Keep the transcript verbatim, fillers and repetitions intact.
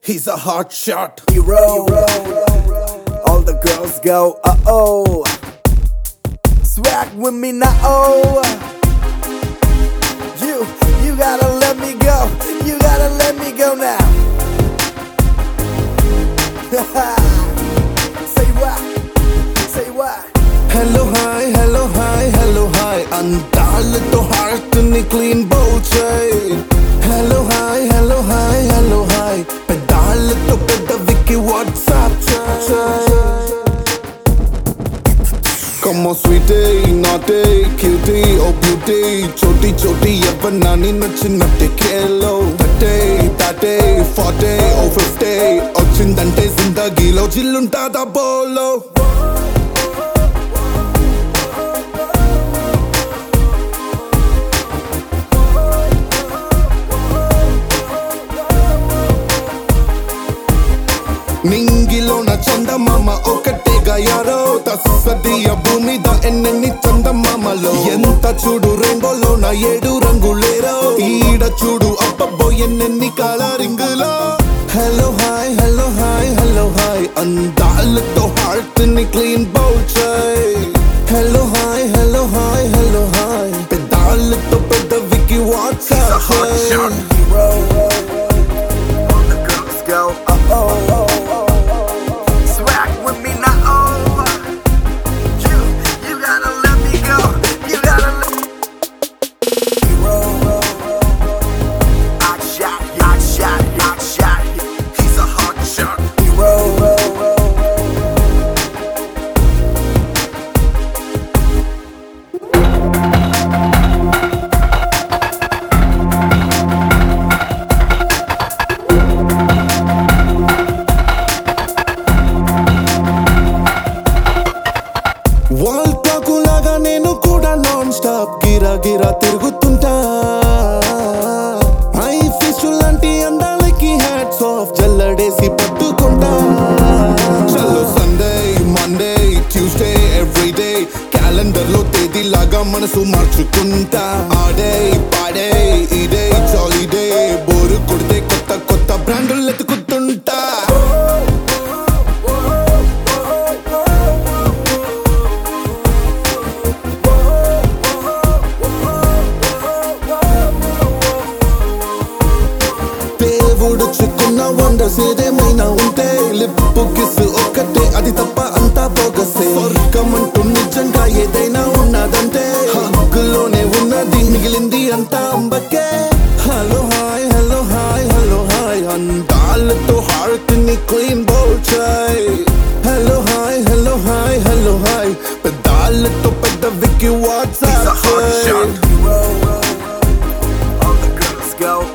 He's a hot shot hero. All the girls go, uh oh. Swag with me now, oh. You, you gotta let me go. You gotta let me go now. Say what? Say what? Hello, hi, hello, hi, hello, hi. Andalito heart ni clean bolchay. Hello, hi, hello, hi, hello, hi. Pedalito pedaviki WhatsApp chay. Come on, sweetie, naughty, cutie, oh beauty. Choti, choti, yavanna ninnu chinnate kelo. Thirty, thirty, forty, oh fifty. Ochindante zindagilo jilluntada bolo. నింగిలోన చందమామ ఒకటేగా యారో తస్సదియ భూమిద ఎన్నెన్ని చందమామలో ఎంత చూడు రెయిన్బోలోన ఏడు రంగులేరో ఈడ చూడు అబ్బబ్బో ఎన్నెన్ని కలరింగులో hello hi hello hi hello hi అందాలతో హార్ట్ ని క్లీన్ బౌల్చై hello hi hello hi hello hi పెదాలతో పెదవికి వాట్సాప్ వరల్డ్ క్లాకు లాగా నేను కూడా నాన్ స్టాప్ గిరా గిరా తిరుగుతుంటా ఐ ఫిష్ లాంటి అందాలకి హ్యాట్స్ ఆఫ్ జల్లడేసి పట్టుకుంటా చలో Sunday Monday Tuesday everyday calendar లో తేదీ లాగా మనసు మార్చుకుంటా ఆడే పాడే ఇదే జాలీడే బోరు కొడితే కొత్త కొత్త బ్రాండులు ఎత్తుకుతుంటా చిక్కున్న వండర్స్ ఏదేమైనా ఉంటే లిప్పు కిస్ ఒక్కటే అది తప్ప అంతా బోగసే స్వర్గమంటూ నిజంగా ఏదైనా ఉన్నదంటే హక్కులోనే ఉన్నది మిగిలింది అంతా అంబకే hello hi hello hi hello hi అందాలతో హార్ట్ ని క్లీన్ బౌల్చై hello hi hello hi hello hi పెదాలతో పెదవికి WhatsApp All the girls go